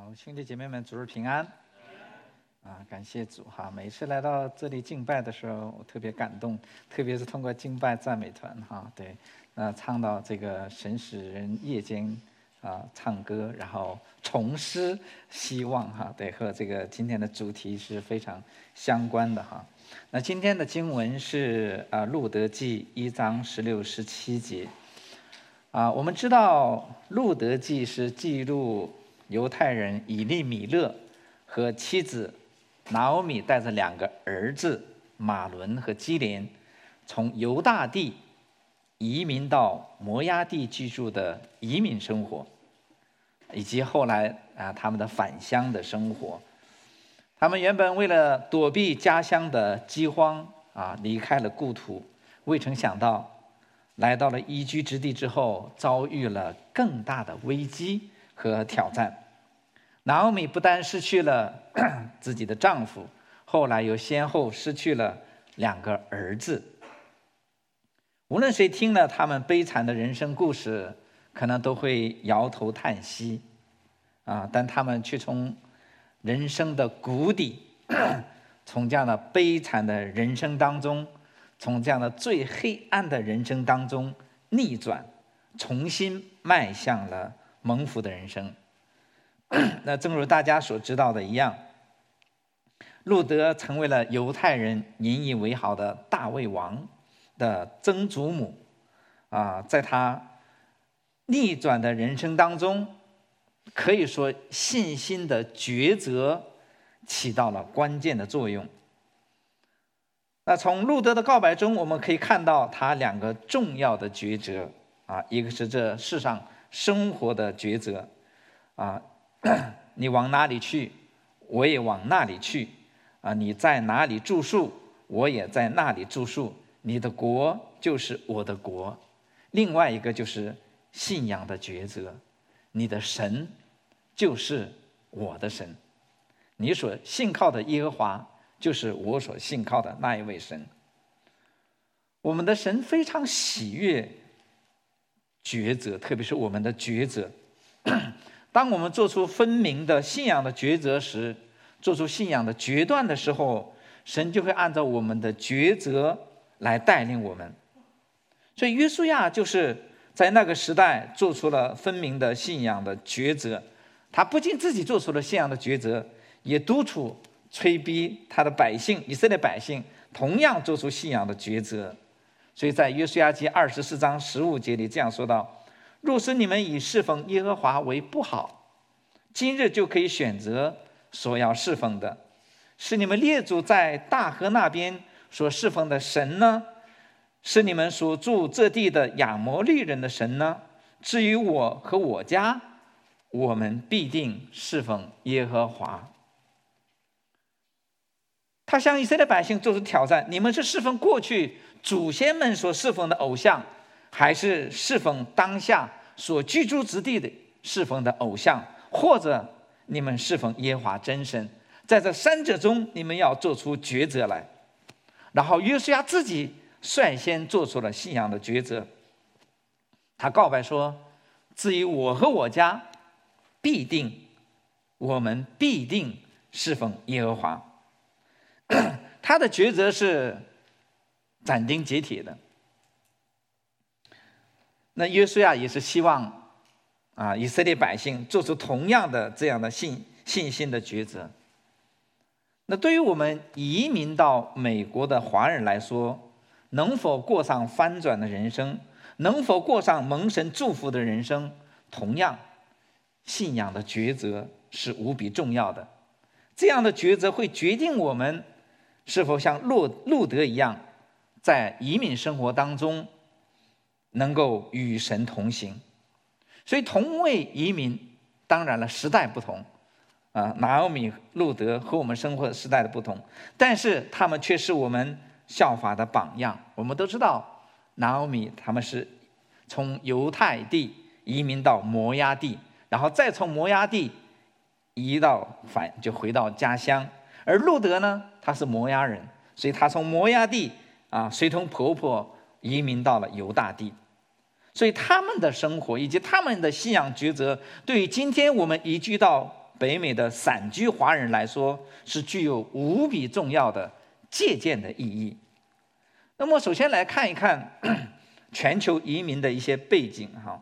好，兄弟姐妹们，主日平安。感谢主哈！每次来到这里敬拜的时候，我特别感动，特别是通过敬拜赞美团哈，对，唱到这个神使人夜间唱歌，然后重施希望哈，对，和这个今天的主题是非常相关的哈。那今天的经文是路得记1章16、17节。我们知道路得记是记录犹太人以利米勒和妻子拿俄米带着2个儿子马伦和基连从犹大地移民到摩押地居住的移民生活，以及后来他们的返乡的生活。他们原本为了躲避家乡的饥荒离开了故土，未曾想到来到了宜居之地之后，遭遇了更大的危机和挑战。拿俄米不但失去了自己的丈夫，后来又先后失去了2个儿子。无论谁听了他们悲惨的人生故事，可能都会摇头叹息但他们却从人生的谷底，从这样的悲惨的人生当中，从这样的最黑暗的人生当中逆转，重新迈向了蒙福的人生。那正如大家所知道的一样，路得成为了犹太人引以为豪的大卫王的曾祖母在他逆转的人生当中，可以说信心的抉择起到了关键的作用。那从路得的告白中，我们可以看到他2个重要的抉择一个是这世上生活的抉择你往哪里去，我也往那里去你在哪里住宿，我也在那里住宿，你的国就是我的国。另外一个就是信仰的抉择，你的神就是我的神，你所信靠的耶和华就是我所信靠的那一位神。我们的神非常喜悦抉择，特别是我们的抉择。当我们做出分明的信仰的抉择时，做出信仰的决断的时候，神就会按照我们的抉择来带领我们。所以约书亚就是在那个时代做出了分明的信仰的抉择。他不仅自己做出了信仰的抉择，也督促催逼他的百姓，以色列百姓同样做出信仰的抉择。所以在约书亚记24章15节里这样说道：若是你们以侍奉耶和华为不好，今日就可以选择所要侍奉的，是你们列祖在大河那边所侍奉的神呢，是你们所住这地的亚摩利人的神呢？至于我和我家，我们必定侍奉耶和华。他向以色列百姓做出挑战：你们是侍奉过去祖先们所侍奉的偶像，还是侍奉当下所居住之地的侍奉的偶像，或者你们侍奉耶和华真神？在这3者中，你们要做出抉择来。然后约书亚自己率先做出了信仰的抉择。他告白说：至于我和我家，我们必定侍奉耶和华。他的抉择是斩钉截铁的。那约书亚也是希望以色列百姓做出同样的这样的信心的抉择。那对于我们移民到美国的华人来说，能否过上翻转的人生，能否过上蒙神祝福的人生，同样信仰的抉择是无比重要的。这样的抉择会决定我们是否像路得一样，在移民生活当中能够与神同行。所以同为移民，当然了，时代不同拿俄米、路得和我们生活的时代的不同，但是他们却是我们效法的榜样。我们都知道拿俄米他们是从犹太地移民到摩押地，然后再从摩押地就回到家乡。而路得呢，他是摩押人，所以他从摩押地随同婆婆移民到了犹大地。所以他们的生活以及他们的信仰抉择，对于今天我们移居到北美的散居华人来说，是具有无比重要的借鉴的意义。那么，首先来看一看全球移民的一些背景哈。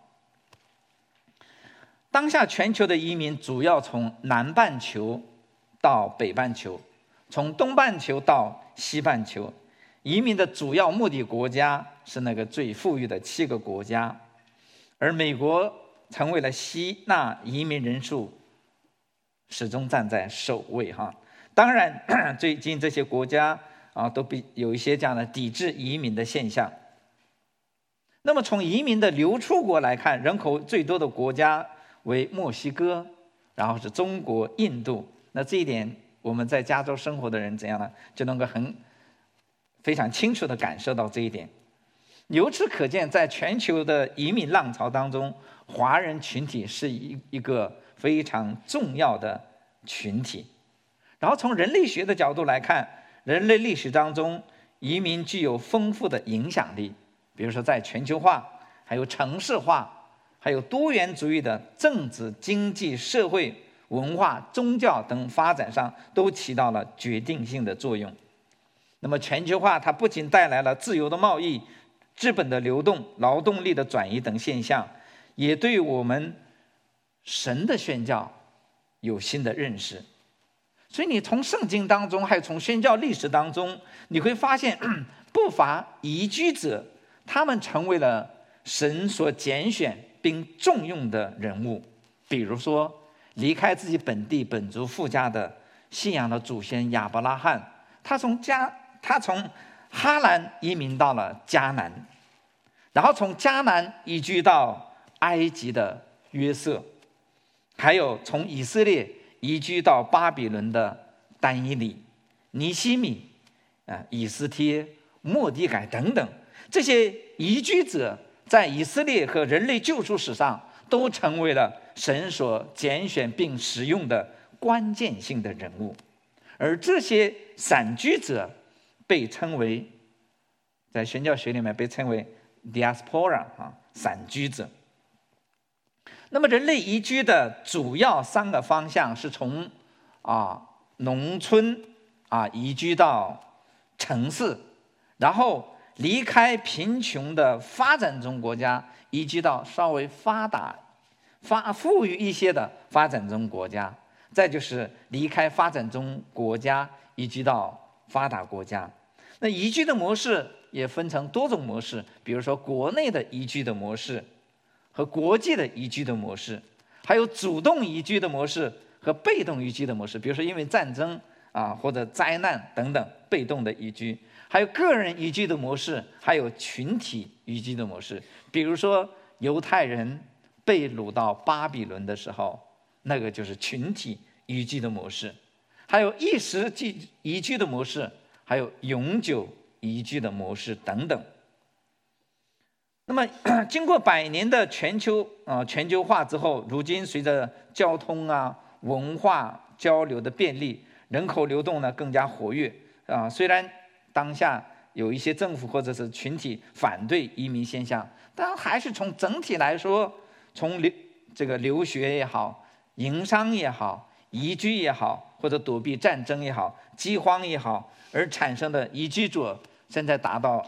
当下全球的移民主要从南半球到北半球，从东半球到西半球。移民的主要目的国家是那个最富裕的7个国家，而美国成为了吸纳移民人数始终站在首位哈。当然，最近这些国家都有一些这样的抵制移民的现象。那么从移民的流出国来看，人口最多的国家为墨西哥，然后是中国、印度。那这一点，我们在加州生活的人怎样呢？就能够非常清楚地感受到这一点。由此可见，在全球的移民浪潮当中，华人群体是一个非常重要的群体。然后从人类学的角度来看，人类历史当中，移民具有丰富的影响力。比如说，在全球化、还有城市化、还有多元主义的政治、经济、社会、文化、宗教等发展上，都起到了决定性的作用。那么全球化它不仅带来了自由的贸易、资本的流动、劳动力的转移等现象，也对我们神的宣教有新的认识。所以你从圣经当中，还有从宣教历史当中，你会发现不乏移居者，他们成为了神所拣选并重用的人物。比如说，离开自己本地本族富家的信仰的祖先亚伯拉罕，他从哈兰移民到了迦南，然后从迦南移居到埃及的约瑟，还有从以色列移居到巴比伦的但以理、尼希米、以斯帖、末底改等等。这些移居者在以色列和人类救赎史上都成为了神所拣选并使用的关键性的人物。而这些散居者被称为，在宣教学里面被称为 diaspora 散居者。那么人类移居的主要3个方向是从农村移居到城市，然后离开贫穷的发展中国家，移居到稍微富裕一些的发展中国家，再就是离开发展中国家移居到发达国家。那移居的模式也分成多种模式，比如说国内的移居的模式和国际的移居的模式，还有主动移居的模式和被动移居的模式，比如说因为战争或者灾难等等被动的移居，还有个人移居的模式，还有群体移居的模式。比如说犹太人被掳到巴比伦的时候，那个就是群体移居的模式，还有一时移居的模式，还有永久移居的模式等等。那么经过100年的全球化之后，如今随着交通文化交流的便利，人口流动呢更加活跃虽然当下有一些政府或者是群体反对移民现象，但还是从整体来说，从留学也好、营商也好、移居也好，或者躲避战争也好、饥荒也好，而产生的移居者现在达到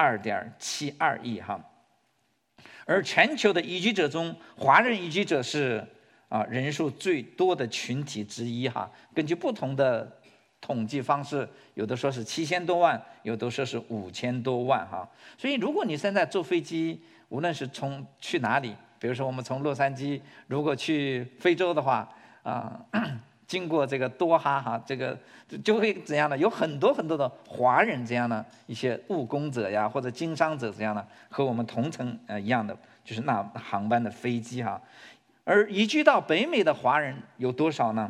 2.72亿而全球的移居者中，华人移居者是人数最多的群体之一根据不同的统计方式，有的说是7000多万，有的说是5000多万所以如果你现在坐飞机，无论是去哪里，比如说我们从洛杉矶如果去非洲的话经过这个多哈这个就会怎样呢？有很多很多的华人这样的一些务工者呀，或者经商者这样的，和我们同乘一样的，就是那航班的飞机而移居到北美的华人有多少呢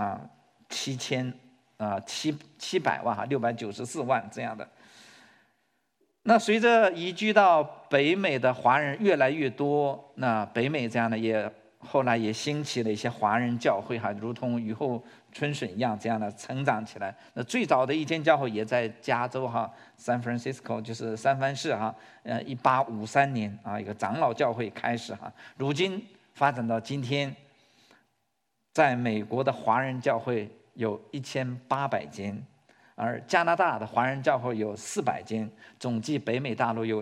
？700万694万这样的。那随着移居到北美的华人越来越多，那北美这样的后来也兴起了一些华人教会如同雨后春笋一样这样的成长起来。那最早的一间教会也在加州San Francisco， 就是三藩市1853年一个长老教会开始如今发展到今天， 在美国的华人教会有1800间，而加拿大的华人教会有400间，总计北美大陆有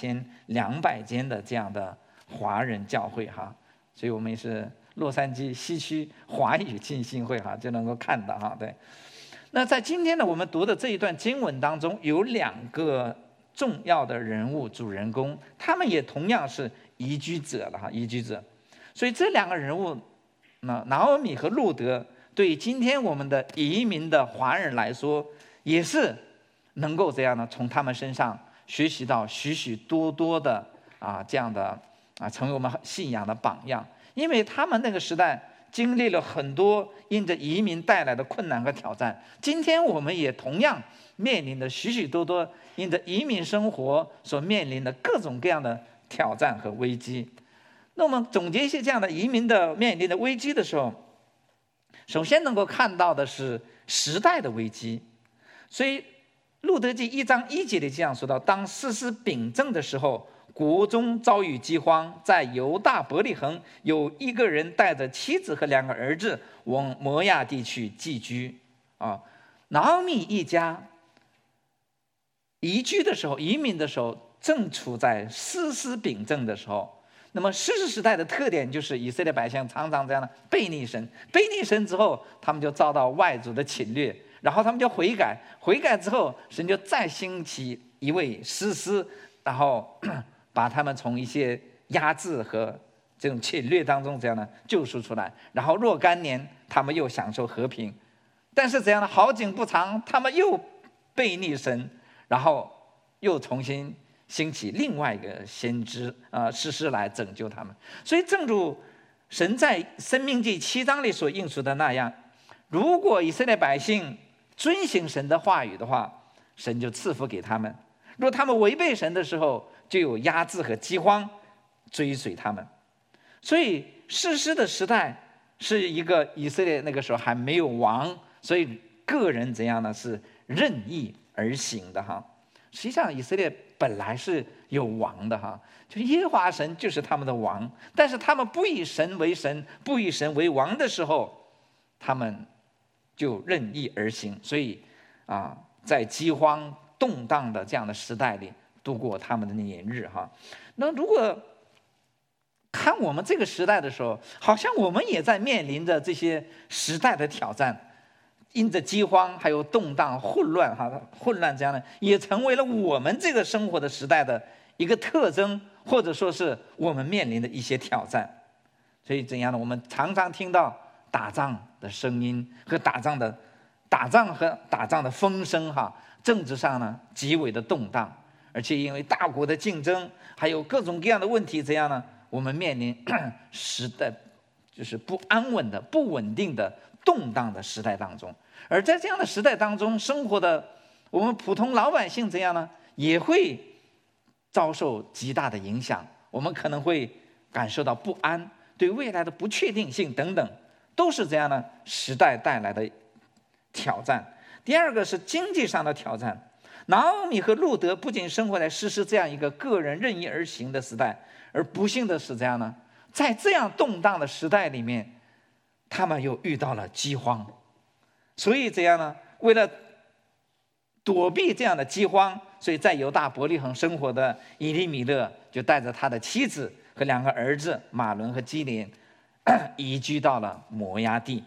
2200间的这样的华人教会哈。所以我们也是洛杉矶西区华语浸信会哈，就能够看到哈。对，那在今天呢，我们读的这一段经文当中，有2个重要的人物主人公，他们也同样是移居者了哈，移居者。所以这2个人物，拿俄米和路德，对今天我们的移民的华人来说，也是能够这样呢，从他们身上学习到许许多多的这样的成为我们信仰的榜样。因为他们那个时代经历了很多因着移民带来的困难和挑战，今天我们也同样面临着许许多多因着移民生活所面临的各种各样的挑战和危机。那我们总结一些这样的移民的面临的危机的时候，首先能够看到的是时代的危机。所以路德记1章1节里这样说到：当士师秉政的时候，国中遭遇饥荒，在犹大伯利恒有一个人带着妻子和2个儿子往摩亚地去寄居。拿俄米一家移居的时候，移民的时候，正处在士师秉政的时候。那么士师时代的特点就是以色列百姓常常这样的悖逆神，悖逆神之后，他们就遭到外族的侵略，然后他们就悔改，悔改之后，神就再兴起一位士师，然后把他们从一些压制和这种侵略当中这样的救赎出来，然后若干年他们又享受和平。但是这样的好景不长，他们又悖逆神，然后又重新兴起另外一个先知士师来拯救他们。所以正如神在申命记7章里所应许的那样，如果以色列百姓遵行神的话语的话，神就赐福给他们；如果他们违背神的时候，就有压制和饥荒追随他们。所以士师的时代是一个以色列那个时候还没有王，所以个人怎样呢？是任意而行的哈。实际上以色列本来是有王的哈，就是耶和华神就是他们的王，但是他们不以神为神，不以神为王的时候，他们就任意而行。所以在饥荒动荡的这样的时代里度过他们的年日哈。那如果看我们这个时代的时候，好像我们也在面临着这些时代的挑战，因着饥荒还有动荡混乱这样的，也成为了我们这个生活的时代的一个特征，或者说是我们面临的一些挑战。所以怎样呢？我们常常听到打仗的声音和打仗的风声哈。政治上呢极为的动荡，而且因为大国的竞争，还有各种各样的问题，怎样呢？我们面临时代就是不安稳的、不稳定的、动荡的时代当中。而在这样的时代当中生活的我们普通老百姓怎样呢？也会遭受极大的影响。我们可能会感受到不安，对未来的不确定性等等，都是这样的时代带来的挑战。第二个是经济上的挑战。拿俄米和路德不仅生活在士师这样一个个人任意而行的时代，而不幸的是这样呢，在这样动荡的时代里面，他们又遇到了饥荒。所以这样呢，为了躲避这样的饥荒，所以在犹大伯利恒生活的以利米勒就带着他的妻子和2个儿子马伦和基连移居到了摩押地。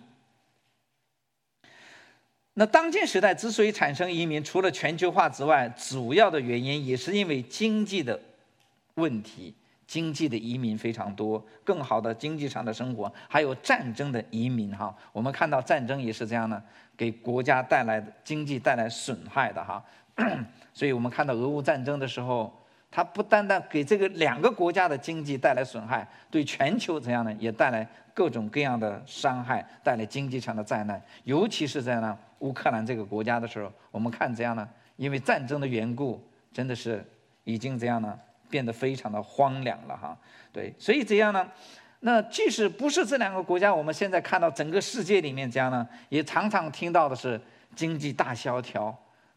那当今时代之所以产生移民，除了全球化之外，主要的原因也是因为经济的问题。经济的移民非常多，更好的经济上的生活，还有战争的移民哈。我们看到战争也是这样的，给国家带来经济带来损害的哈。所以我们看到俄乌战争的时候，它不单单给这个2个国家的经济带来损害，对全球怎样呢？也带来各种各样的伤害，带来经济上的灾难。尤其是在乌克兰这个国家的时候，我们看怎样呢？因为战争的缘故，真的是已经这样呢，变得非常的荒凉了哈。对，所以这样呢，那即使不是这2个国家，我们现在看到整个世界里面这样呢，也常常听到的是经济大萧条，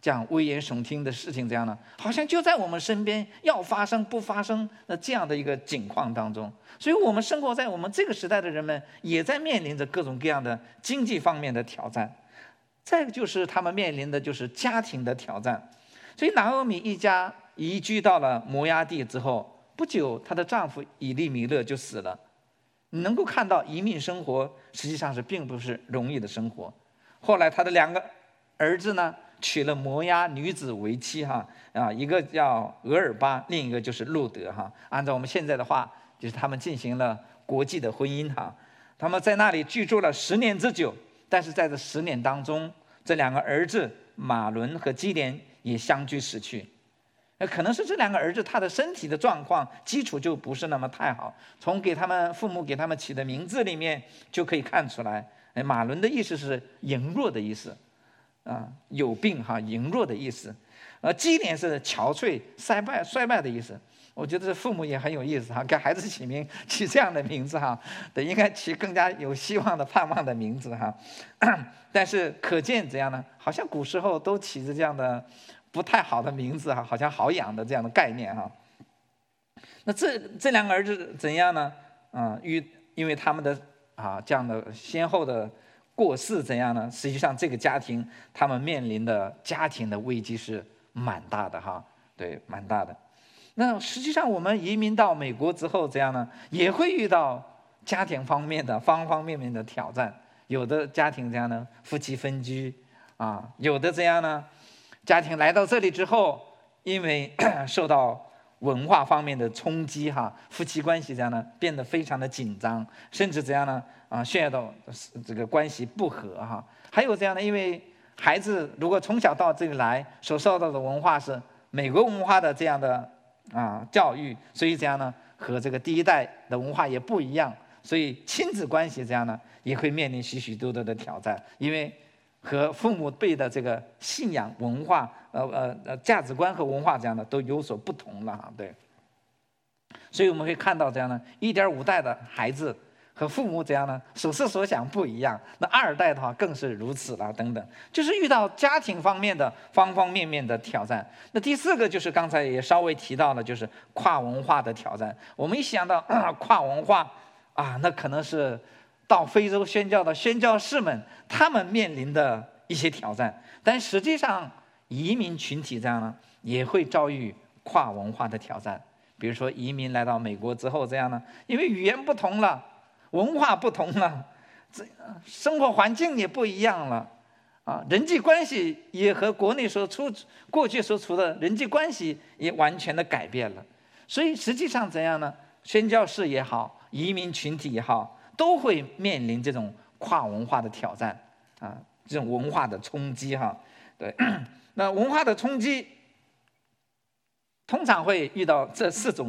这样危言耸听的事情，这样呢，好像就在我们身边，要发生不发生的这样的一个境况当中。所以，我们生活在我们这个时代的人们，也在面临着各种各样的经济方面的挑战。再就是他们面临的就是家庭的挑战。所以，拿俄米一家移居到了摩押地之后，不久，她的丈夫以利米勒就死了。你能够看到移民生活实际上是并不是容易的生活。后来，她的2个儿子呢，娶了摩押女子为妻一个叫俄尔巴，另一个就是路德按照我们现在的话，就是他们进行了国际的婚姻他们在那里居住了10年之久，但是在这10年当中，这2个儿子马伦和基连也相继死去。可能是这2个儿子他的身体的状况基础就不是那么太好，从父母给他们起的名字里面就可以看出来。马伦的意思是羸弱的意思有病羸弱的意思。基连是憔悴衰败的意思。我觉得这父母也很有意思给孩子起这样的名字对，应该起更加有希望的盼望的名字但是可见怎样呢？好像古时候都起着这样的不太好的名字好像好养的这样的概念那这2个儿子怎样呢？因为他们的这样的先后的过世怎样呢？实际上这个家庭他们面临的家庭的危机是蛮大的对，蛮大的。那实际上我们移民到美国之后怎样呢？也会遇到家庭方面的方方面面的挑战。有的家庭怎样呢？夫妻分居有的怎样呢？家庭来到这里之后，因为受到文化方面的冲击夫妻关系这样呢变得非常的紧张，甚至怎样呢陷入到这个关系不和还有这样的，因为孩子如果从小到这里来所受到的文化是美国文化的这样的教育，所以这样呢和这个第一代的文化也不一样，所以亲子关系这样呢也会面临许许多多的挑战，因为和父母辈的这个信仰文化价值观和文化这样的都有所不同了对。所以我们会看到这样的1.5代的孩子和父母怎样呢？所思所想不一样。那2代的话更是如此了，等等，就是遇到家庭方面的方方面面的挑战。那第4个就是刚才也稍微提到了，就是跨文化的挑战。我们一想到跨文化那可能是到非洲宣教的宣教士们他们面临的一些挑战，但实际上移民群体这样呢也会遭遇跨文化的挑战。比如说移民来到美国之后这样呢，因为语言不同了，文化不同了，生活环境也不一样了人际关系也和国内过去所处的人际关系也完全的改变了。所以实际上怎样呢？宣教士也好，移民群体也好，都会面临这种跨文化的挑战这种文化的冲击对。那文化的冲击通常会遇到这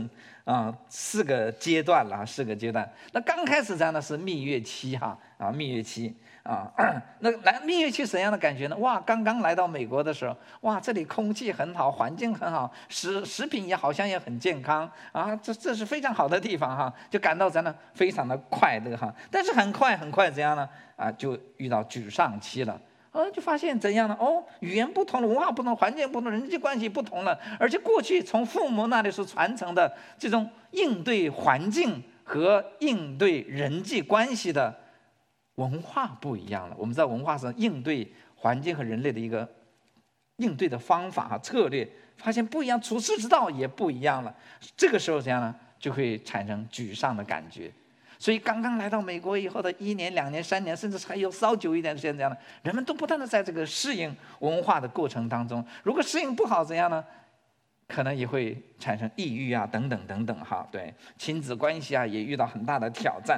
4个阶段了，4个阶段。那刚开始这样的是蜜月期蜜月期那蜜月期怎样的感觉呢？哇，刚刚来到美国的时候，哇，这里空气很好，环境很好，食品也好像也很健康这是非常好的地方就感到咱呢非常的快乐但是很快怎样呢就遇到沮丧期了。就发现怎样呢？语言不同了，文化不同，环境不同，人际关系不同了，而且过去从父母那里所传承的这种应对环境和应对人际关系的文化不一样了。我们知道文化是应对环境和人类的一个应对的方法和策略，发现不一样，处事之道也不一样了。这个时候这样呢，就会产生沮丧的感觉。所以刚刚来到美国以后的1年、2年、3年，甚至还有稍久一点的时间，这样的人们都不断的在这个适应文化的过程当中，如果适应不好怎样呢？可能也会产生抑郁等等等等对，亲子关系也遇到很大的挑战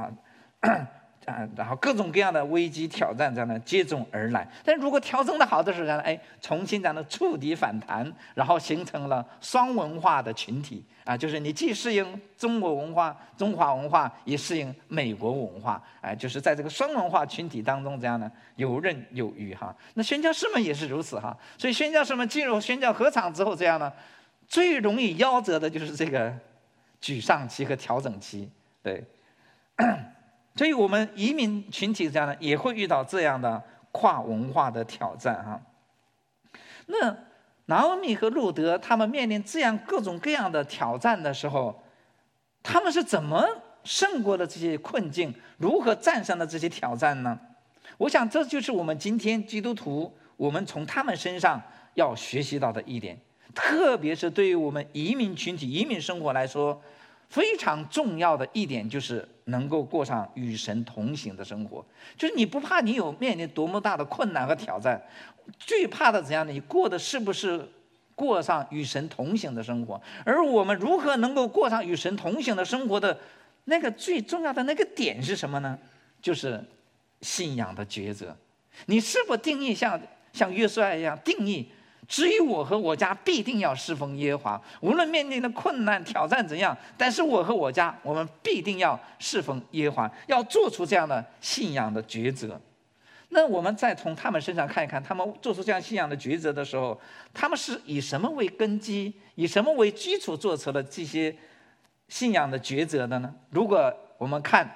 然后各种各样的危机挑战这样的接踵而来。但如果调整的好的时候重新这样的触底反弹，然后形成了双文化的群体就是你既适应中国文化、中华文化，也适应美国文化就是在这个双文化群体当中这样呢游刃有余那宣教士们也是如此所以宣教士们进入宣教合场之后这样呢，最容易夭折的就是这个沮丧期和调整期对。所以我们移民群体这样呢，也会遇到这样的跨文化的挑战那拿俄米和路德他们面临这样各种各样的挑战的时候，他们是怎么胜过了这些困境，如何战胜了这些挑战呢？我想这就是我们今天基督徒，我们从他们身上要学习到的一点，特别是对于我们移民群体、移民生活来说，非常重要的一点就是能够过上与神同行的生活。就是你不怕你有面临多么大的困难和挑战，最怕的怎样呢？你过的是不是过上与神同行的生活？而我们如何能够过上与神同行的生活的那个最重要的那个点是什么呢？就是信仰的抉择。你是否定义像约书亚一样定义，至于我和我家必定要侍奉耶和华，无论面临的困难挑战怎样，但是我和我家我们必定要侍奉耶和华，要做出这样的信仰的抉择。那我们再从他们身上看一看，他们做出这样信仰的抉择的时候，他们是以什么为根基，以什么为基础做出了这些信仰的抉择的呢？如果我们看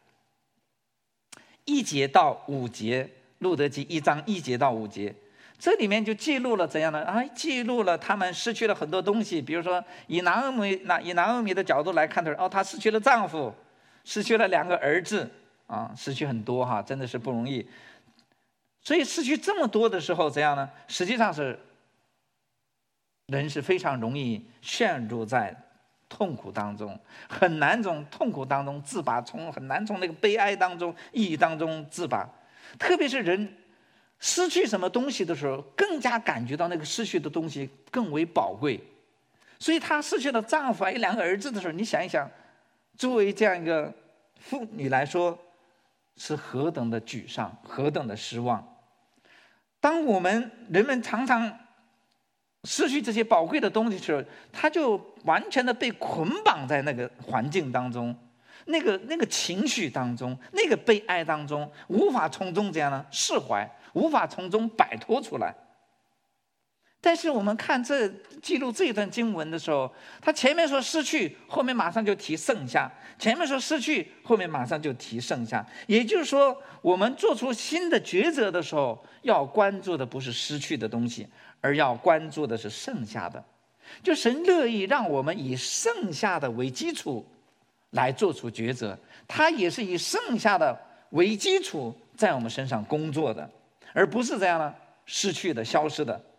1节到5节，路德记1章1节到5节，这里面就记录了怎样呢？记录了他们失去了很多东西。比如说以拿俄米的角度来看的时候，她失去了丈夫，失去了2个儿子失去很多真的是不容易。所以失去这么多的时候怎样呢？实际上是人是非常容易陷入在痛苦当中，很难从痛苦当中自拔，很难从那个悲哀当中、抑郁当中自拔。特别是人失去什么东西的时候，更加感觉到那个失去的东西更为宝贵。所以她失去了丈夫还有2个儿子的时候，你想一想，作为这样一个妇女来说，是何等的沮丧，何等的失望。当人们常常失去这些宝贵的东西的时候，他就完全的被捆绑在那个环境当中，那个情绪当中，那个悲哀当中，无法从中这样呢释怀，无法从中摆脱出来。但是我们看记录这一段经文的时候，他前面说失去，后面马上就提剩下；前面说失去，后面马上就提剩下。也就是说，我们做出新的抉择的时候，要关注的不是失去的东西，而要关注的是剩下的。就神乐意让我们以剩下的为基础来做出抉择，他也是以剩下的为基础在我们身上工作的，而不是这样呢失去的、消失的。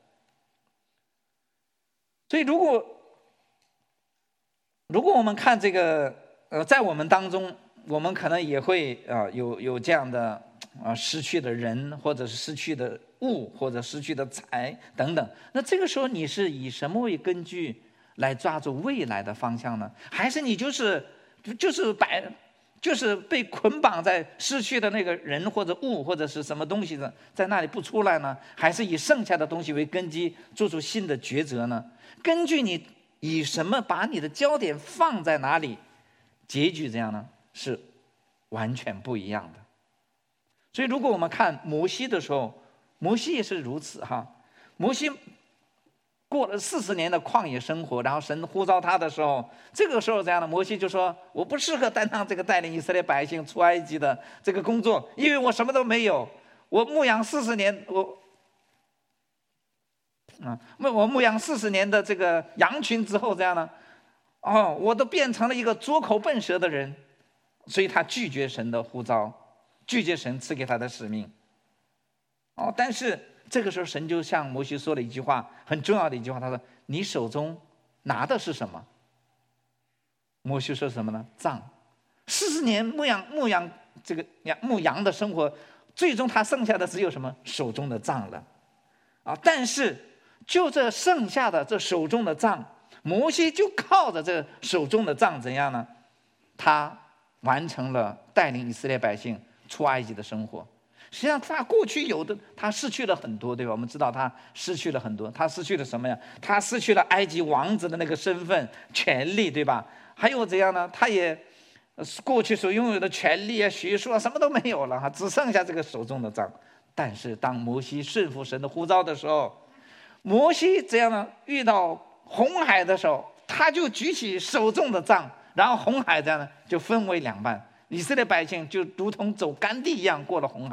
所以如果我们看这个在我们当中，我们可能也会有这样的失去的人，或者是失去的物，或者失去的财等等。那这个时候你是以什么为根据来抓住未来的方向呢？还是你就是被捆绑在失去的那个人或者物或者是什么东西的，在那里不出来呢？还是以剩下的东西为根基做出新的抉择呢？根据你以什么把你的焦点放在哪里，结局这样呢是完全不一样的。所以如果我们看摩西的时候，摩西也是如此摩西过了40年的旷野生活，然后神呼召他的时候，这个时候这样的摩西就说，我不适合担当这个带领以色列百姓出埃及的这个工作，因为我什么都没有。我牧养40年，我牧养40年的这个羊群之后这样呢我都变成了一个拙口笨舌的人。所以他拒绝神的呼召，拒绝神赐给他的使命但是这个时候神就向摩西说了一句话，很重要的一句话，他说，你手中拿的是什么？摩西说什么呢？杖。40年牧养这个牧羊的生活，最终他剩下的只有什么？手中的杖了但是就这剩下的这手中的杖，摩西就靠着这手中的杖怎样呢？他完成了带领以色列百姓出埃及的生活。实际上他过去有的，他失去了很多，对吧？我们知道他失去了很多，他失去了什么呀？他失去了埃及王子的那个身份、权利，对吧？还有怎样呢？他也过去所拥有的权利学术什么都没有了只剩下这个手中的杖。但是当摩西顺服神的呼召的时候，摩西这样呢遇到红海的时候，他就举起手中的杖，然后红海这样呢就分为2半，以色列百姓就如同走干地一样过了红海。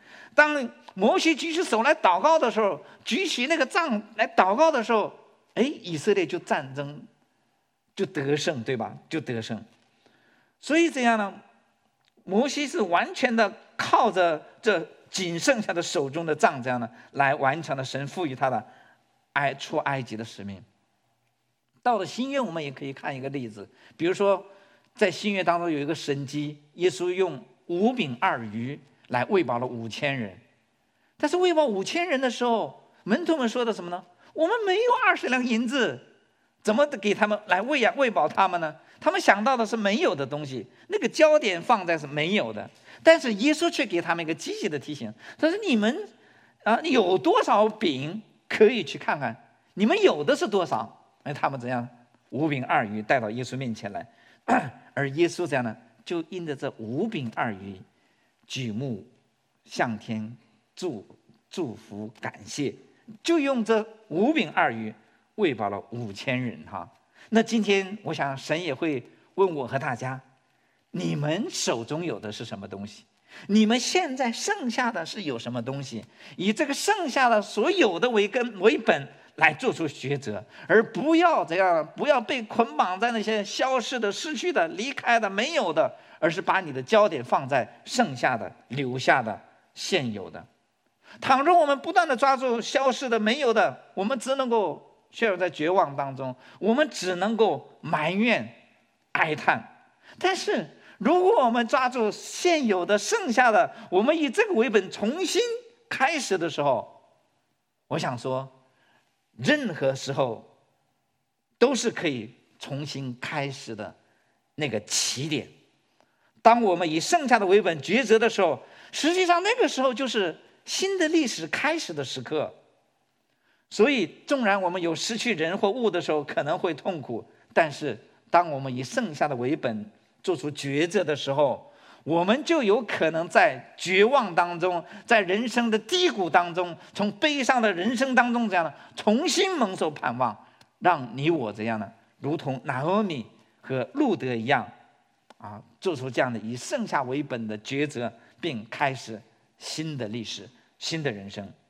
当摩西举起手来祷告的时候，举起那个杖来祷告的时候，以色列就战争就得胜，对吧？就得胜。所以这样呢，摩西是完全的靠着这仅剩下的手中的杖，这样呢来完成了神赋予他的出埃及的使命。到了新约，我们也可以看一个例子，比如说在新约当中有一个神迹，耶稣用5饼2鱼来喂饱了5000人。但是喂饱5000人的时候，门徒们说的什么呢？我们没有20两银子，怎么给他们来喂饱他们呢？他们想到的是没有的东西，那个焦点放在是没有的。但是耶稣却给他们一个积极的提醒，他说：“你们有多少饼可以去看看，你们有的是多少？”他们怎样5饼2鱼带到耶稣面前来，而耶稣这样呢，就因着这5饼2鱼，举目向天祝福感谢，就用这5饼2鱼喂饱了5000人哈。那今天我想神也会问我和大家，你们手中有的是什么东西？你们现在剩下的是有什么东西？以这个剩下的所有的为根为本来做出抉择，而不要被捆绑在那些消失的、失去的、离开的、没有的，而是把你的焦点放在剩下的、留下的、现有的。倘若我们不断的抓住消失的、没有的，我们只能够陷入在绝望当中，我们只能够埋怨、哀叹。但是如果我们抓住现有的、剩下的，我们以这个为本重新开始的时候，我想说，任何时候都是可以重新开始的那个起点。当我们以剩下的为本抉择的时候，实际上那个时候就是新的历史开始的时刻。所以纵然我们有失去人或物的时候可能会痛苦，但是当我们以剩下的为本做出抉择的时候，我们就有可能在绝望当中，在人生的低谷当中，从悲伤的人生当中这样的重新蒙受盼望，让你我这样的如同拿俄米和路德一样做出这样的以剩下为本的抉择，并开始新的历史、新的人生。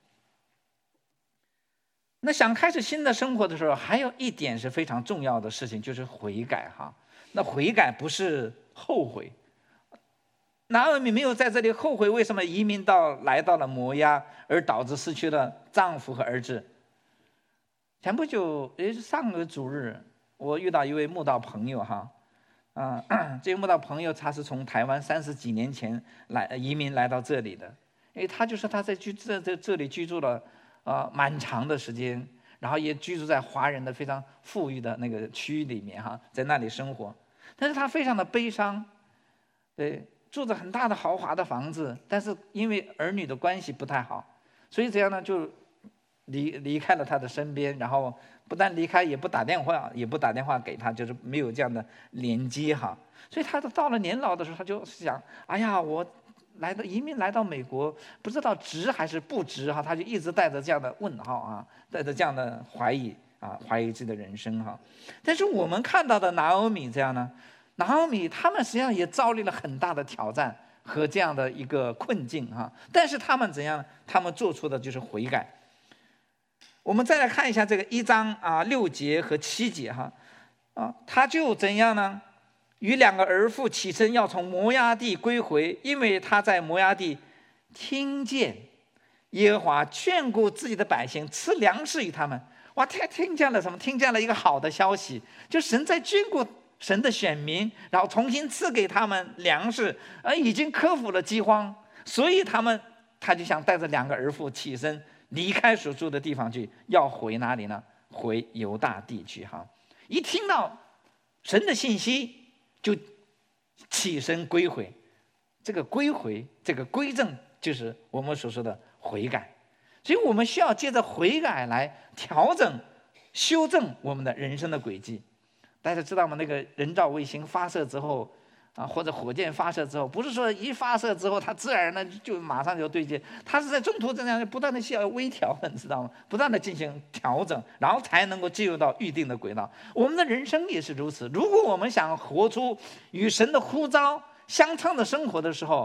那想开始新的生活的时候，还有一点是非常重要的事情，就是悔改哈。那悔改不是后悔，拿俄米没有在这里后悔为什么移民来到了摩押，而导致失去了丈夫和儿子。前不久，上个主日，我遇到一位慕道朋友哈，这位慕道朋友他是从台湾30几年前移民来到这里的，因为他就说他在这里居住了蛮长的时间，然后也居住在华人的非常富裕的那个区域里面哈，在那里生活。但是他非常的悲伤，对，住着很大的豪华的房子，但是因为儿女的关系不太好，所以这样呢就离开了他的身边，然后不但离开，也不打电话给他，就是没有这样的连接哈。所以他到了年老的时候，他就想，哎呀，我移民来到美国，不知道值还是不值哈，他就一直带着这样的问号带着这样的怀疑怀疑自己的人生哈。但是我们看到的拿俄米这样呢，拿俄米他们实际上也遭遇了很大的挑战和这样的一个困境哈。但是他们怎样呢？他们做出的就是悔改。我们再来看一下这个1章6节和7节哈他就怎样呢？与2个儿妇起身要从摩押地归回，因为他在摩押地听见耶和华眷顾自己的百姓，赐粮食与他们。哇，他听见了什么？听见了一个好的消息，就神在眷顾神的选民，然后重新赐给他们粮食，已经克服了饥荒。所以他就想带着2个儿妇起身离开所住的地方去，要回哪里呢？回犹大地去哈。一听到神的信息，就起身归回。这个归回，这个归正，就是我们所说的悔改。所以我们需要借着悔改来调整、修正我们的人生的轨迹。大家知道吗？那个人造卫星发射之后或者火箭发射之后，不是说一发射之后它自然的就马上就对接，它是在中途这样不断的需要微调的，你知道吗？不断的进行调整，然后才能够进入到预定的轨道。我们的人生也是如此。如果我们想活出与神的呼召相称的生活的时候，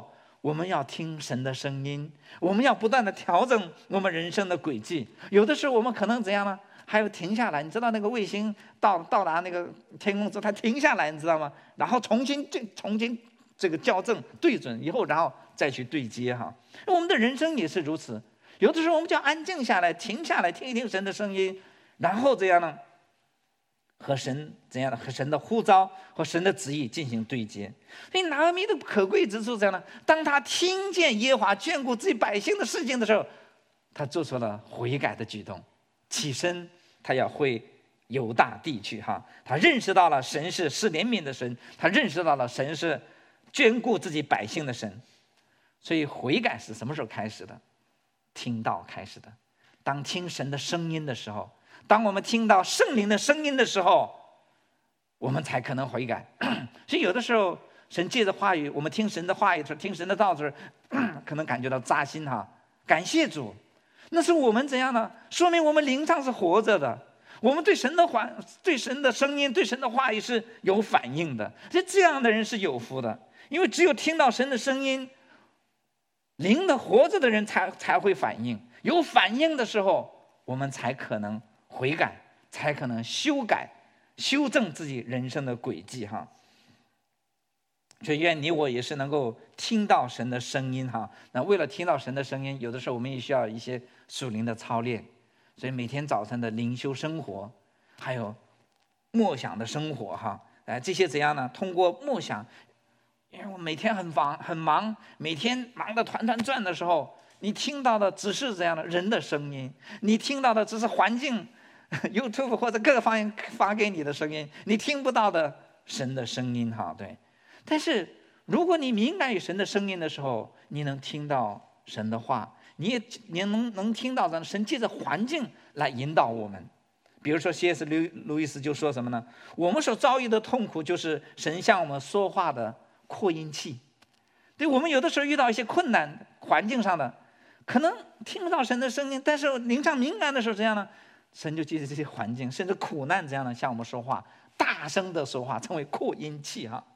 我们要听神的声音，我们要不断的调整我们人生的轨迹。有的时候我们可能怎样呢？还要停下来。你知道那个卫星到达那个天空之后，它停下来，你知道吗？然后重新这个校正对准以后，然后再去对接哈。我们的人生也是如此。有的时候我们就要安静下来，停下来听一听神的声音，然后这样呢，和神怎样的和神的呼召和神的旨意进行对接。所以拿俄米的可贵之处这样呢，当他听见耶和华眷顾自己百姓的事情的时候，他做出了悔改的举动，起身他要回犹大地去哈。他认识到了神是施怜悯的神，他认识到了神是眷顾自己百姓的神。所以悔改是什么时候开始的？听道开始的。当听神的声音的时候，当我们听到圣灵的声音的时候，我们才可能悔改。所以有的时候神借着话语，我们听神的话语的时候，听神的道的时候，可能感觉到扎心哈。感谢主，那是我们怎样呢？说明我们灵上是活着的，我们对神的话、对神的声音、对神的话语是有反应的。所以这样的人是有福的，因为只有听到神的声音，灵的活着的人才会反应。有反应的时候，我们才可能悔改，才可能修正自己人生的轨迹哈。所以愿你我也是能够听到神的声音哈。那为了听到神的声音，有的时候我们也需要一些属灵的操练。所以每天早晨的灵修生活，还有默想的生活哈，这些怎样呢？通过默想，因为我每天很忙，每天忙得团团转的时候，你听到的只是这样的人的声音，你听到的只是环境YouTube 或者各个方面发给你的声音，你听不到的神的声音哈。对，但是如果你敏感于神的声音的时候，你能听到神的话，你能听到神借着环境来引导我们。比如说 C.S. 路易斯就说什么呢？我们所遭遇的痛苦就是神向我们说话的扩音器。对，我们有的时候遇到一些困难，环境上的可能听不到神的声音，但是灵上敏感的时候，怎样呢？神就借着这些环境，甚至苦难这样的向我们说话，大声的说话，称为扩音器哈。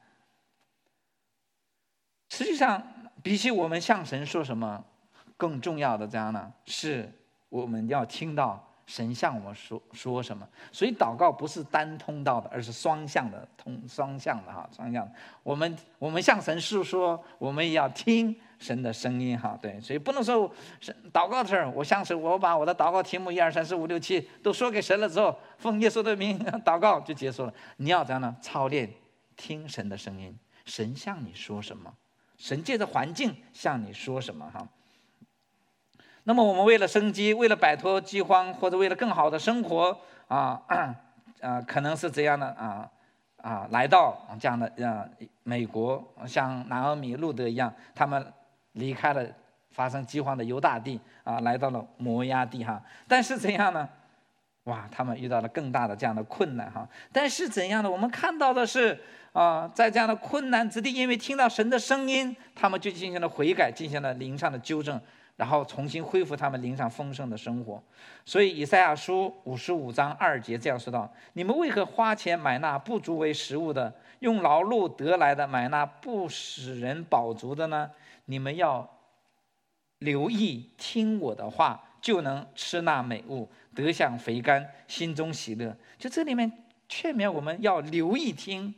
实际上，比起我们向神说什么，更重要的这样呢，是我们要听到神向我们说什么。所以祷告不是单通道的，而是双向的哈，双向的。我们向神诉说，我们也要听神的声音哈。对，所以不能说祷告的事儿，我把我的祷告题目1、2、3、4、5、6、7都说给神了之后，奉耶稣的名祷告就结束了。你要这样呢，操练听神的声音，神向你说什么，神借着环境向你说什么哈。那么我们为了生机，为了摆脱饥荒，或者为了更好的生活可能是这样的来到这样的美国，像拿俄米、路德一样，他们离开了发生饥荒的犹大地来到了摩押地哈。但是怎样呢？哇，他们遇到了更大的这样的困难哈。但是怎样呢？我们看到的是在这样的困难之地，因为听到神的声音，他们就进行了悔改，进行了灵上的纠正，然后重新恢复他们灵上丰盛的生活。所以以赛亚书55章2节这样说道：你们为何花钱买那不足为食物的，用劳碌得来的买那不使人饱足的呢？你们要留意听我的话，就能吃那美物，得享肥甘，心中喜乐。就这里面劝勉我们要留意听，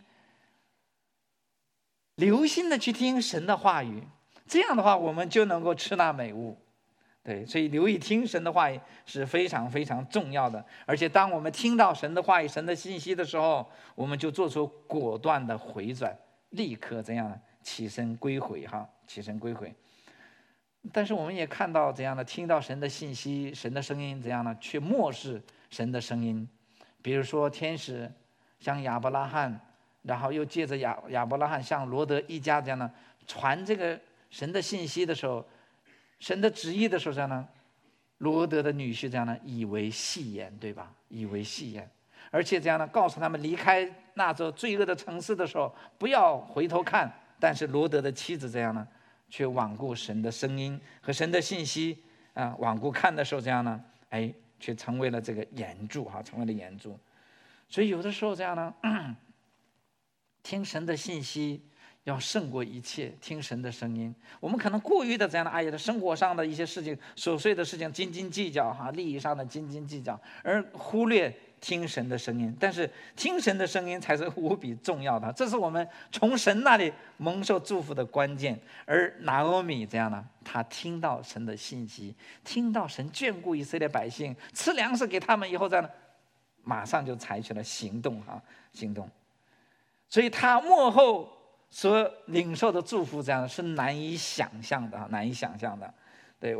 留心的去听神的话语，这样的话我们就能够吃那美物。对，所以留意听神的话语是非常非常重要的。而且当我们听到神的话语、神的信息的时候，我们就做出果断的回转，立刻怎样起身归回哈，起身归回。但是我们也看到怎样的，听到神的信息、神的声音怎样呢，却漠视神的声音。比如说天使向亚伯拉罕，然后又借着亚伯拉罕向罗德一家这样的传这个神的信息的时候，神的旨意的时候，这样呢，罗德的女婿这样呢，以为戏言，对吧？以为戏言，而且这样呢，告诉他们离开那座罪恶的城市的时候，不要回头看。但是罗德的妻子这样呢，却罔顾神的声音和神的信息罔顾看的时候，这样呢，却成为了这个眼柱哈，成为了眼柱。所以有的时候这样呢，听神的信息要胜过一切，听神的声音。我们可能过于的这样的，哎呀，生活上的一些事情、琐碎的事情斤斤计较哈，利益上的斤斤计较，而忽略听神的声音。但是听神的声音才是无比重要的，这是我们从神那里蒙受祝福的关键。而拿俄米这样呢，他听到神的信息，听到神眷顾以色列百姓，赐粮食给他们以后，这样呢，马上就采取了行动行动。所以他幕后所领受的祝福，这样是难以想象的，难以想象的。对。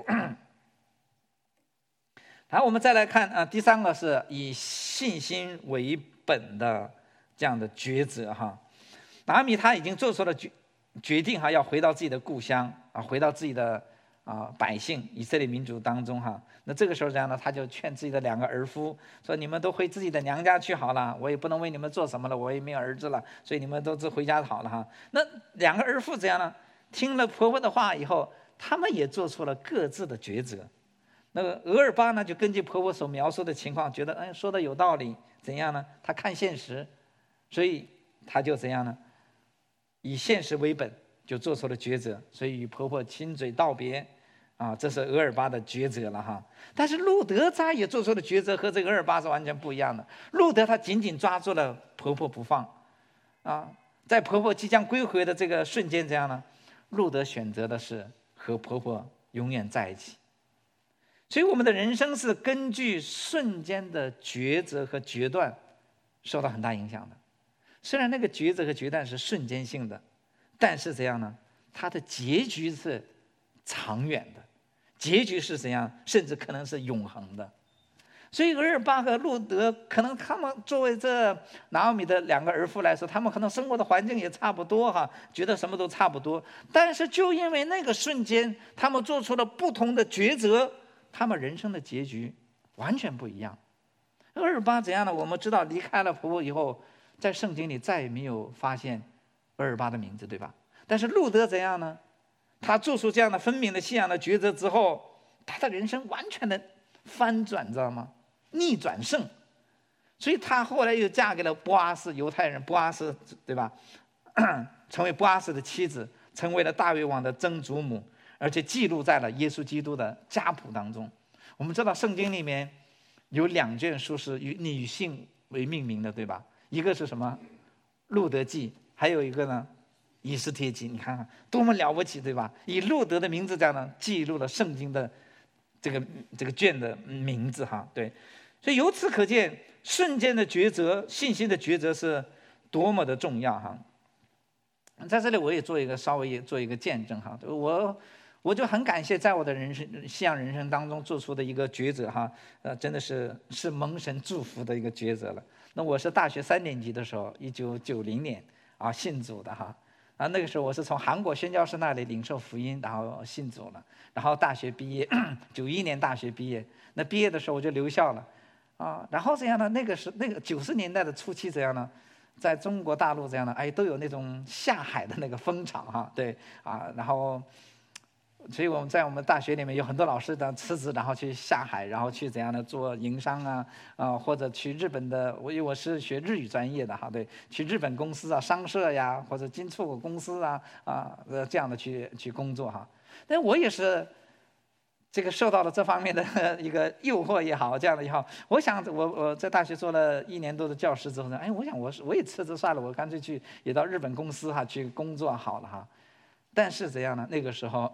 然后我们再来看第三个是以信心为本的这样的抉择拿俄米他已经做出了决定要回到自己的故乡回到自己的百姓以色列民族当中那这个时候这样呢，他就劝自己的2个儿夫说：“你们都回自己的娘家去好了，我也不能为你们做什么了，我也没有儿子了，所以你们都回家好了那2个儿妇这样呢，听了婆婆的话以后，他们也做出了各自的抉择。那个俄尔巴呢，就根据婆婆所描述的情况，觉得说的有道理，怎样呢？他看现实，所以他就怎样呢？以现实为本，就做出了抉择，所以与婆婆亲嘴道别。这是俄尔巴的抉择了但是路德他也做出了抉择，和这个俄尔巴是完全不一样的。路德他紧紧抓住了婆婆不放在婆婆即将归回的这个瞬间，这样呢，路德选择的是和婆婆永远在一起。所以我们的人生是根据瞬间的抉择和决断受到很大影响的。虽然那个抉择和决断是瞬间性的，但是怎样呢？它的结局是长远的，结局是怎样？甚至可能是永恒的。所以俄尔巴和路德，可能他们作为这拿俄米的2个儿妇来说，他们可能生活的环境也差不多觉得什么都差不多。但是就因为那个瞬间，他们做出了不同的抉择，他们人生的结局完全不一样。俄尔巴怎样呢？我们知道离开了婆婆以后，在圣经里再也没有发现俄尔巴的名字，对吧？但是路德怎样呢？他做出这样的分明的信仰的抉择之后，他的人生完全的翻转，知道吗？逆转胜。所以他后来又嫁给了波阿斯，犹太人波阿斯，对吧？成为波阿斯的妻子，成为了大卫王的曾祖母，而且记录在了耶稣基督的家谱当中。我们知道圣经里面有2卷书是以女性为命名的，对吧？一个是什么？路德记，还有一个呢，以斯帖记。你看看多么了不起，对吧？以路德的名字这样呢，记录了圣经的这个卷的名字对。所以由此可见，瞬间的抉择、信心的抉择是多么的重要在这里我也稍微做一个见证我就很感谢在我的信仰人生当中做出的一个抉择真的是蒙神祝福的一个抉择了。那我是大学3年级的时候，1990年信主的那个时候我是从韩国宣教士那里领受福音，然后信主了，然后大学毕业，91年大学毕业。那毕业的时候我就留校了然后这样呢，那个90年代的初期这样呢，在中国大陆这样的都有那种下海的那个风潮对然后所以我们在我们大学里面有很多老师的辞职，然后去下海，然后去怎样的做营商或者去日本的，因为我是学日语专业的对，去日本公司商社呀，或者进出口公司这样的去工作但我也是这个受到了这方面的一个诱惑也好，这样的也好，我想我在大学做了1年多的教师之后呢，我想我也辞职算了，我干脆也到日本公司去工作好了但是怎样呢？那个时候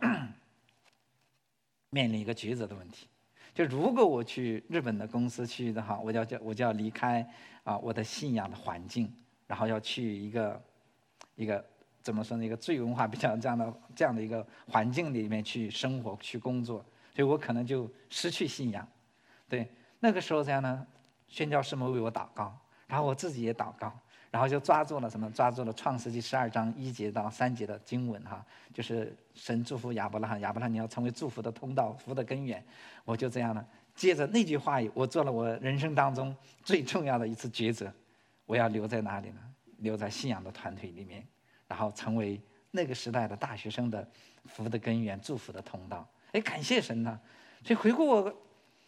面临一个抉择的问题，就如果我去日本的公司去的我就要离开我的信仰的环境，然后要去一个怎么说呢？一个最文化比较这样的一个环境里面去生活去工作，所以我可能就失去信仰。对，那个时候这样呢，宣教士们为我祷告，然后我自己也祷告。然后就抓住了创世纪12章1节到3节的经文就是神祝福亚伯拉罕，亚伯拉罕你要成为祝福的通道，福的根源。我就这样呢，接着那句话语，我做了我人生当中最重要的一次抉择，我要留在哪里呢？留在信仰的团体里面，然后成为那个时代的大学生的福的根源，祝福的通道。感谢神所以回顾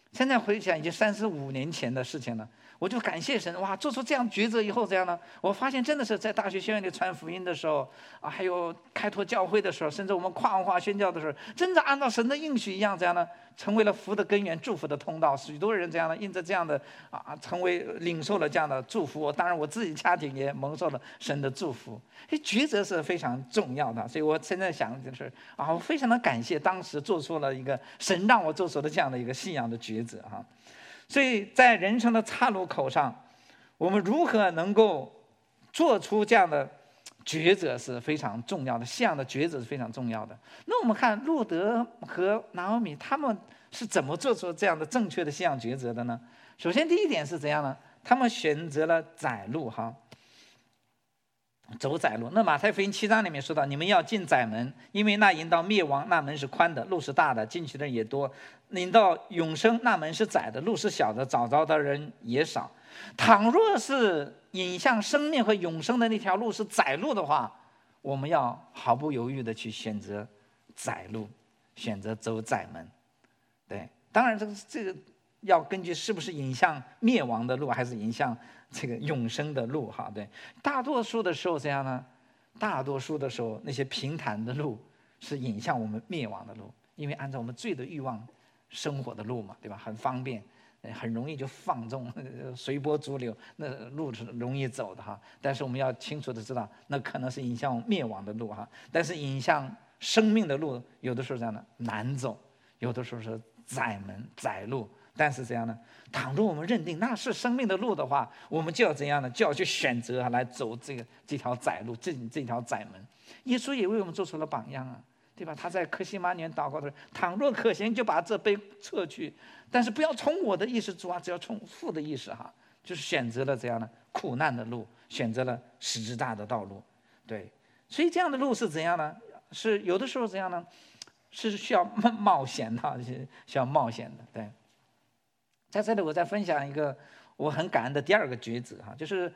现在回想已经35年前的事情了，我就感谢神，哇，做出这样抉择以后，这样呢，我发现真的是在大学学院里传福音的时候啊，还有开拓教会的时候，甚至我们跨文化宣教的时候，真的按照神的应许一样，这样呢，成为了福的根源、祝福的通道。许多人这样的因着这样的成为领受了这样的祝福。当然，我自己家庭也蒙受了神的祝福。抉择是非常重要的，所以我现在想就是我非常的感谢当时做出了一个神让我做出的这样的一个信仰的抉择哈。所以在人生的岔路口上，我们如何能够做出这样的抉择是非常重要的，信仰的抉择是非常重要的。那我们看路德和拿俄米他们是怎么做出这样的正确的信仰抉择的呢？首先第一点是怎样呢？他们选择了窄路哈，走窄路。那马太福音7章里面说到，你们要进窄门，因为那引到灭亡那门是宽的，路是大的，进去的人也多；引到永生那门是窄的，路是小的，找着的人也少。倘若是引向生命和永生的那条路是窄路的话，我们要毫不犹豫的去选择窄路，选择走窄门。对，当然这个要根据是不是引向灭亡的路，还是引向这个永生的路哈。对，大多数的时候这样呢，大多数的时候那些平坦的路是引向我们灭亡的路，因为按照我们罪的欲望生活的路嘛，对吧？很方便，很容易就放纵，随波逐流，那路是容易走的哈。但是我们要清楚的知道，那可能是引向灭亡的路哈。但是引向生命的路，有的时候这样的难走，有的时候是窄门窄路。但是这样呢，倘若我们认定那是生命的路的话，我们就要怎样呢？就要去选择来走这条窄路，这条窄门。耶稣也为我们做出了榜样啊，对吧？他在客西马尼园祷告的时候，倘若可行，就把这杯撤去，但是不要从我的意识主啊，只要从父的意识哈。就是选择了这样的苦难的路，选择了十字架的道路。对，所以这样的路是怎样呢？是有的时候怎样呢？是需要冒险的，需要冒险的。对。在这里我再分享一个我很感恩的第二个抉择哈，就是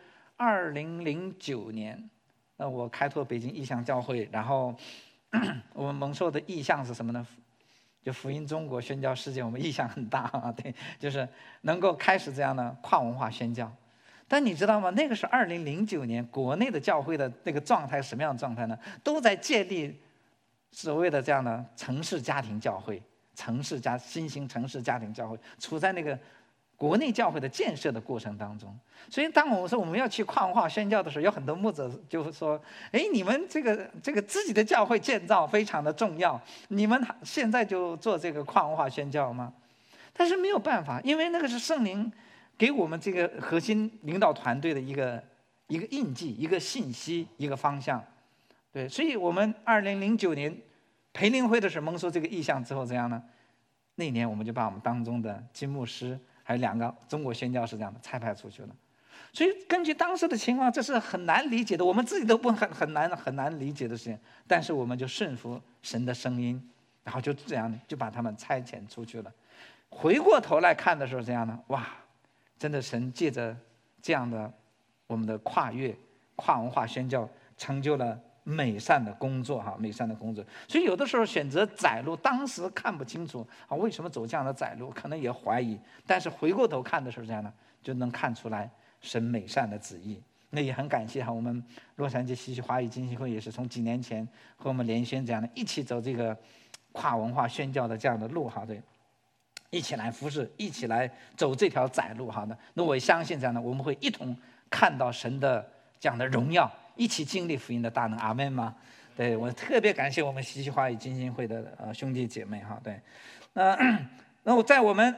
2009年，我开拓北京异象教会，然后我们蒙受的异象是什么呢？就福音中国宣教世界，我们异象很大啊，对，就是能够开始这样的跨文化宣教。但你知道吗？那个是2009年，国内的教会的那个状态是什么样的状态呢？都在建立所谓的这样的城市家庭教会。新兴城市家庭教会处在那个国内教会的建设的过程当中，所以当我们说我们要去跨文化宣教的时候，有很多牧者就说：“哎，你们这个自己的教会建造非常的重要，你们现在就做这个跨文化宣教吗？”但是没有办法，因为那个是圣灵给我们这个核心领导团队的一个印记、一个信息、一个方向。对，所以我们2009年。培灵会的时候蒙受这个意象之后怎样呢？那年我们就把我们当中的金牧师还有2个中国宣教士这样的差派出去了。所以根据当时的情况，这是很难理解的，我们自己都很难理解的事情。但是我们就顺服神的声音，然后就这样就把他们差遣出去了。回过头来看的时候，这样呢，哇，真的神借着这样的我们的跨文化宣教，成就了美善的工作哈，美善的工作。所以有的时候选择窄路，当时看不清楚啊，为什么走这样的窄路，可能也怀疑。但是回过头看的时候，这样呢，就能看出来神美善的旨意。那也很感谢哈，我们洛杉矶西区华语浸信会也是从几年前和我们联宣这样的一起走这个跨文化宣教的这样的路哈，对，一起来服侍，一起来走这条窄路哈的。那我也相信这样的，我们会一同看到神的这样的荣耀。一起经历福音的大能，阿们吗？对，我特别感谢我们西区华语浸信会的兄弟姐妹哈。对，那我在我们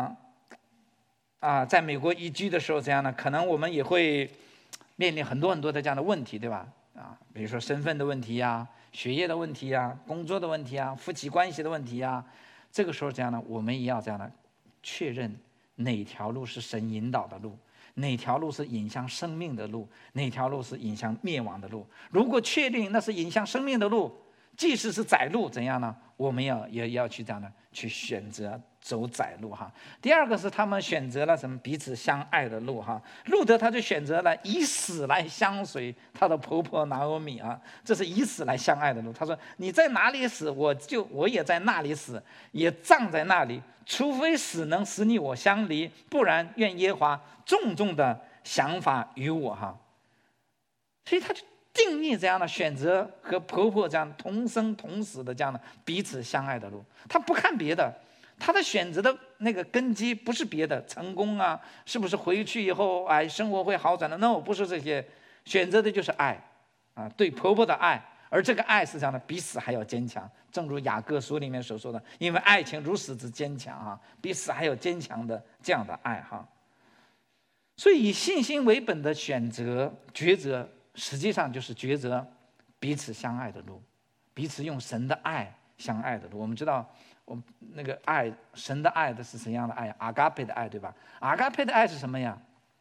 在美国移居的时候，这样呢，可能我们也会面临很多的这样的问题，对吧？比如说身份的问题呀、学业的问题呀、工作的问题呀、夫妻关系的问题呀。这个时候这样呢，我们也要这样的确认哪条路是神引导的路。哪条路是引向生命的路，哪条路是引向灭亡的路。如果确定那是引向生命的路， 即使是窄路怎样呢？我们也要去这样的去选择走窄路哈。第二个是他们选择了什么？彼此相爱的路哈。路德他就选择了以死来相随他的婆婆拿俄米啊，这是以死来相爱的路。他说：“你在哪里死，我也在那里死，也葬在那里。除非死能使你我相离，不然愿耶和华重重的想法与我哈。”所以他就定义这样的选择和婆婆这样同生同死的这样的彼此相爱的路，他不看别的，他的选择的那个根基不是别的，成功啊，是不是回去以后生活会好转的？ No， 不是这些，选择的就是爱啊，对婆婆的爱，而这个爱是这样的，比死还要坚强。正如雅各书里面所说的，因为爱情如死之坚强啊，比死还要坚强的这样的爱哈。所以以信心为本的抉择。实际上就是抉择彼此相爱的路，彼此用神的爱相爱的路。我们知道，我们那个爱，神的爱的是怎样的爱？阿嘎佩的爱，对吧？阿嘎佩的爱是什么呀？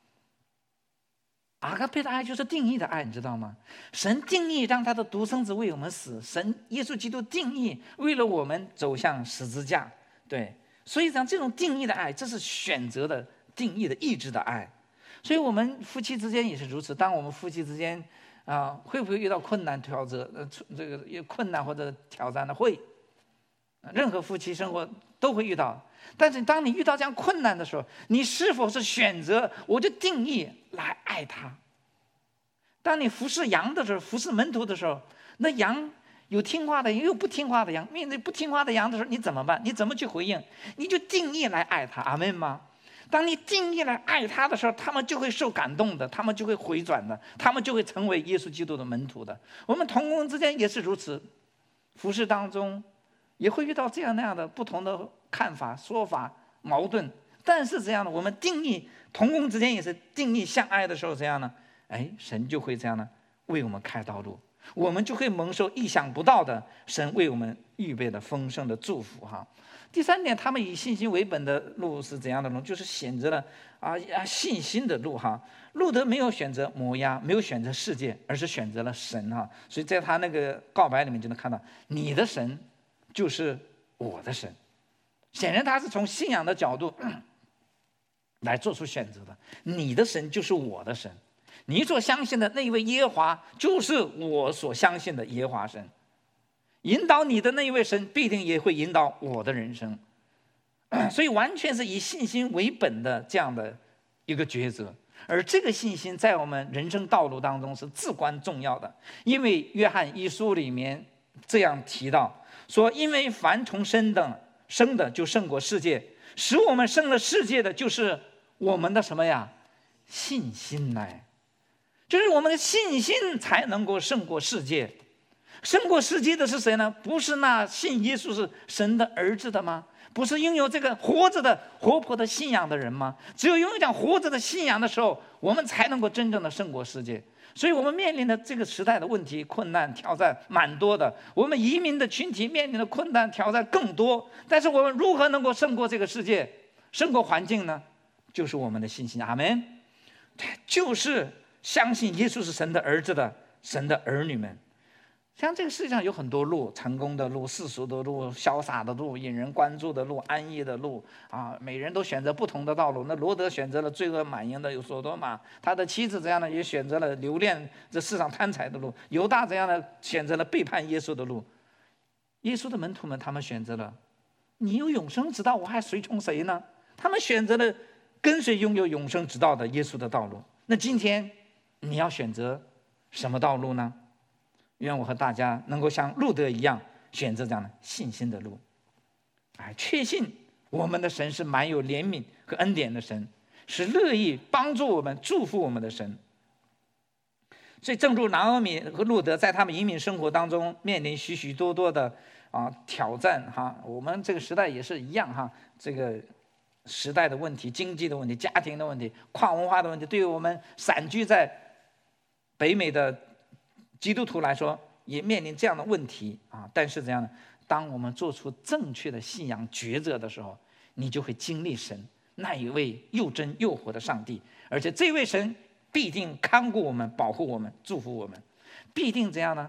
阿嘎佩的爱就是定义的爱，你知道吗？神定义让他的独生子为我们死，神耶稣基督定义为了我们走向十字架，对。所以讲这种定义的爱，这是选择的定义的意志的爱。所以我们夫妻之间也是如此。当我们夫妻之间会不会遇到困难挑战？这个有困难或者挑战的会，任何夫妻生活都会遇到。但是当你遇到这样困难的时候，你是否是选择我就定义来爱他？当你服侍羊的时候，服侍门徒的时候，那羊有听话的，也有不听话的羊。面对不听话的羊的时候，你怎么办？你怎么去回应？你就定义来爱他，阿们吗？当你定义来爱他的时候，他们就会受感动的，他们就会回转的，他们就会成为耶稣基督的门徒的。我们同工之间也是如此，服事当中也会遇到这样那样的不同的看法、说法、矛盾。但是这样的，我们定义同工之间也是定义相爱的时候，这样呢，神就会这样呢为我们开道路，我们就会蒙受意想不到的神为我们预备的丰盛的祝福哈。第三点，他们以信心为本的路是怎样的路？就是选择了信心的路哈。路德没有选择摩押，没有选择世界，而是选择了神哈。所以在他那个告白里面就能看到，你的神就是我的神。显然他是从信仰的角度来做出选择的。你的神就是我的神，你所相信的那一位耶和华就是我所相信的耶和华神。引导你的那一位神必定也会引导我的人生，所以完全是以信心为本的这样的一个抉择。而这个信心在我们人生道路当中是至关重要的，因为约翰一书里面这样提到说，因为凡从生的就胜过世界，使我们胜了世界的就是我们的什么呀？信心来，就是我们的信心才能够胜过世界。胜过世界的是谁呢？不是那信耶稣是神的儿子的吗？不是拥有这个活着的活泼的信仰的人吗？只有拥有这样活着的信仰的时候，我们才能够真正的胜过世界。所以我们面临的这个时代的问题、困难、挑战蛮多的。我们移民的群体面临的困难、挑战更多。但是我们如何能够胜过这个世界、胜过环境呢？就是我们的信心。阿们。就是相信耶稣是神的儿子的神的儿女们。像这个世界上有很多路，成功的路、世俗的路、潇洒的路、引人关注的路、安逸的路每人都选择不同的道路。那罗德选择了罪恶满盈的有所多玛，他的妻子这样的也选择了留恋这世上贪财的路。犹大这样的选择了背叛耶稣的路。耶稣的门徒们，他们选择了你有永生之道，我还随从谁呢？他们选择了跟随拥有永生之道的耶稣的道路。那今天你要选择什么道路呢？愿我和大家能够像路德一样选择这样的信心的路，确信我们的神是满有怜悯和恩典的神，是乐意帮助我们、祝福我们的神。所以正如拿俄米和路德在他们移民生活当中面临许许多多的挑战我们这个时代也是一样这个时代的问题、经济的问题、家庭的问题、跨文化的问题，对于我们散居在北美的基督徒来说也面临这样的问题但是这样的，当我们做出正确的信仰抉择的时候，你就会经历神那一位又真又活的上帝，而且这位神必定看顾我们、保护我们、祝福我们，必定这样呢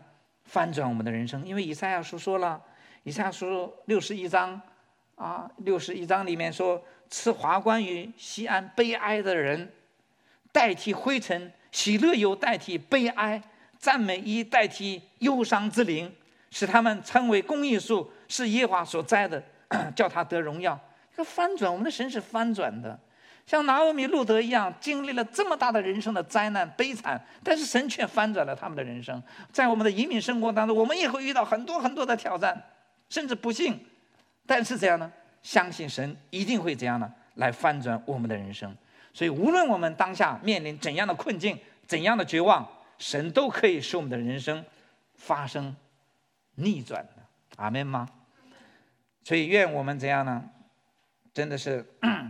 翻转我们的人生。因为以赛亚书说了，以赛亚书61章61章里面说，赐华冠于西安悲哀的人，代替灰尘；喜乐油代替悲哀，赞美衣代替忧伤之灵，使他们称为公义树，是耶和华所栽的，叫他得荣耀。这个翻转，我们的神是翻转的，像拿俄米、路德一样，经历了这么大的人生的灾难悲惨，但是神却翻转了他们的人生。在我们的移民生活当中，我们也会遇到很多很多的挑战，甚至不幸，但是这样呢，相信神一定会这样呢来翻转我们的人生。所以无论我们当下面临怎样的困境，怎样的绝望，神都可以使我们的人生发生逆转的。阿们吗？所以愿我们怎样呢，真的是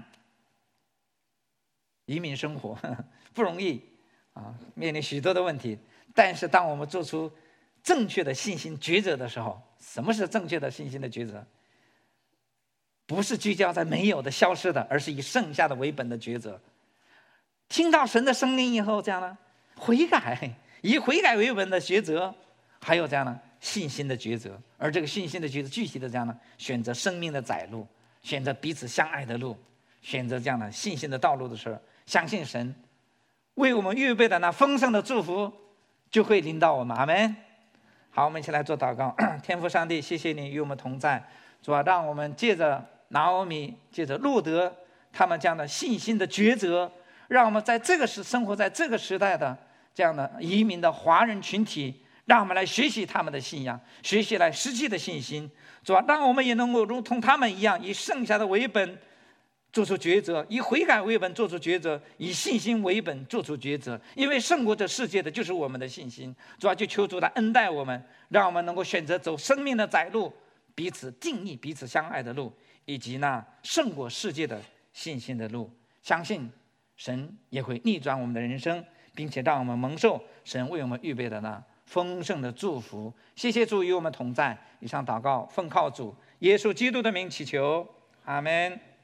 移民生活不容易面临许多的问题，但是当我们做出正确的信心抉择的时候，什么是正确的信心的抉择？不是聚焦在没有的消失的，而是以剩下的为本的抉择。听到神的声音以后，这样呢悔改，以悔改为本的抉择，还有这样呢信心的抉择。而这个信心的抉择，具体的这样呢，选择生命的窄路，选择彼此相爱的路，选择这样的信心的道路的时候，相信神为我们预备的那丰盛的祝福就会临到我们。阿们。好，我们一起来做祷告。天父上帝，谢谢你与我们同在，主啊，让我们借着拿俄米，借着路德他们这样的信心的抉择，让我们在这个生活在这个时代的这样的移民的华人群体，让我们来学习他们的信仰，学习来实际的信心。主啊，让我们也能够如同他们一样，以剩下的为本做出抉择，以悔改为本做出抉择，以信心为本做出抉择。因为胜过这世界的就是我们的信心。主啊，就求主来恩待我们，让我们能够选择走生命的窄路，彼此定义、彼此相爱的路，以及那胜过世界的信心的路。相信神也会逆转我们的人生，并且让我们蒙受神为我们预备的那丰盛的祝福。谢谢主与我们同在。以上祷告奉靠主耶稣基督的名祈求，阿们。